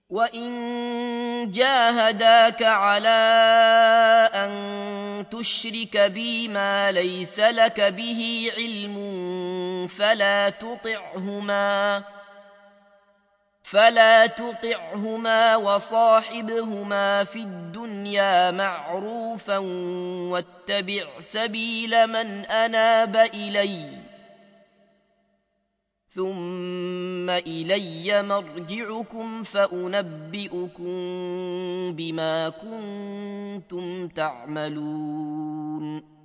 وإن جاهداك على أن تشرك بي ما ليس لك به علم فلا تطعهما وصاحبهما في الدنيا معروفا واتبع سبيل من أناب إلي ثم إلي مرجعكم فأنبئكم بما كنتم تعملون